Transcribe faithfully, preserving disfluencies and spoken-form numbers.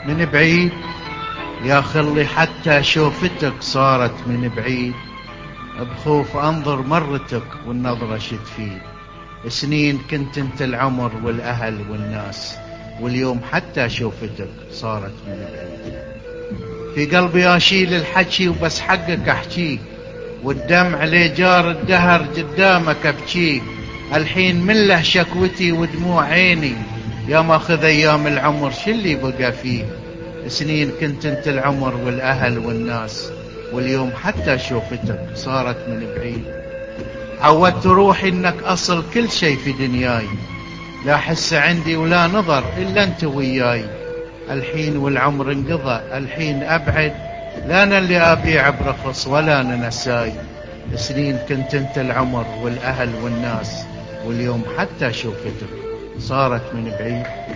من بعيد يا خلي حتى شوفتك صارت من بعيد، بخوف انظر مرتك والنظرة شتفيد. سنين كنت انت العمر والاهل والناس، واليوم حتى شوفتك صارت من بعيد. في قلبي اشيل الحكي وبس حقك احكيك، والدمع لي جار الدهر قدامك ابكيك. الحين من له شكوتي ودموع عيني، يا ماخذ ايام العمر شلي بقى فيك. سنين كنت انت العمر والاهل والناس، واليوم حتى شوفتك صارت من بعيد. عودت روحي انك اصل كل شي في دنياي، لا حس عندي ولا نظر الا انت وياي. الحين والعمر انقضى الحين ابعد، لا انا اللي ابيع برخص ولا انا نساي. سنين كنت انت العمر والاهل والناس، واليوم حتى شوفتك صارت من بعيد.